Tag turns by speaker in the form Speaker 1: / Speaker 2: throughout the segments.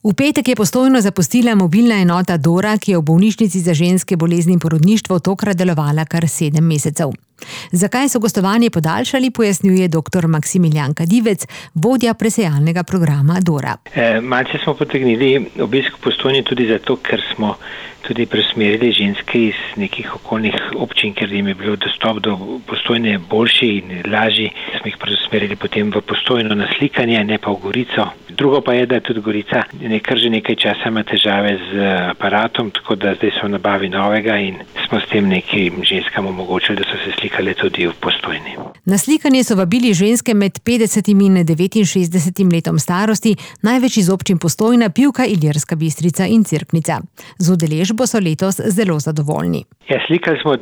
Speaker 1: V petek je Postojno zapustila mobilna enota Dora, ki je v bolnišnici za ženske bolezni in porodništvo tokrat delovala kar 7 mesecev. Zakaj so gostovanje podaljšali, pojasnjuje dr. Maksimilijan Kadivec, vodja presejalnega programa Dora.
Speaker 2: Malce smo potegnili obisk v Postojni tudi zato, ker smo tudi presmerili ženske iz nekih okolnih občin, ker jim je bilo dostop do Postojne boljši in lažji. Smo jih presmerili potem v Postojno na slikanje, ne pa v Gorico. Drugo pa je, da tudi Gorica kar že nekaj časa ima težave z aparatom, tako da zdaj so v nabavi novega in smo s tem nekim ženskam omogočili, da so se slikale tudi v Postojni.
Speaker 1: Na slikanje so vabili ženske med 50 in 69 letom starosti, največ iz občin Postojna, Pivka, Ilirska Bistrica in Cerknica. Z udeležbo so letos zelo zadovoljni.
Speaker 2: Slikali smo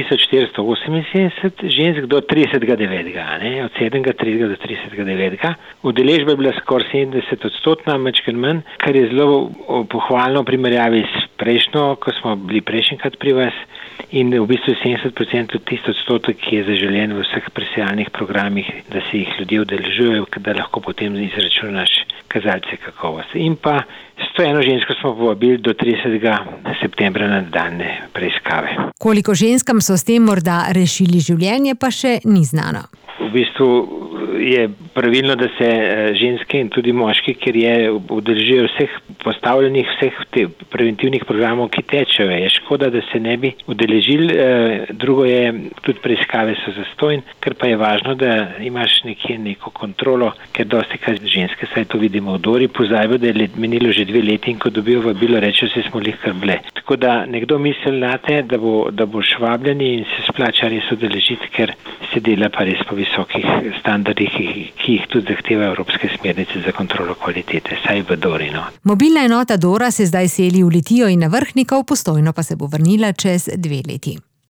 Speaker 2: 3478 žensk do 30.9. Od 7.3. do 30.9. Udeležba je bila skoraj 70%, majčkeno manj, kar je zelo pohvalno v primerjavi s prejšnjo, ko smo bili prejšnjikrat pri vas, in v bistvu 70% tisti odstotek, ki je zaželen v vseh presejalnih programih, da se jih ljudje udeležujejo, da lahko potem izračunaš kazalce kakovosti. In pa 101 žensko smo povabili do 30. septembra na nadaljnje preiskave.
Speaker 1: Koliko ženskam so s tem morda rešili življenje, pa še ni znano.
Speaker 2: V bistvu je pravilno, da se ženske in tudi moški, ker je udeležijo vseh postavljenih, vseh preventivnih programov, ki tečejo. Je škoda, da se ne bi udeležili. Drugo je, tudi preiskave so zastonj, ker pa je važno, da imaš nekje neko kontrolo, ker dosti kaj ženske, saj to vidimo v Dori, pozabijo, da je menilo že 2 leti in ko dobijo vabilo, rečejo, se smo lih kar bile. Tako da nekdo misli nate, da boš vabljeni in se splača res udeležiti, ker se dela pa res po visokih standardih, ki jih tudi zahteva evropske smernice za kontrolo kvalitete, saj v Dori.
Speaker 1: Mobilna enota Dora se zdaj seli v Litijo in na Vrhnika, v Postojno pa se bo vrnila čez 2 leti.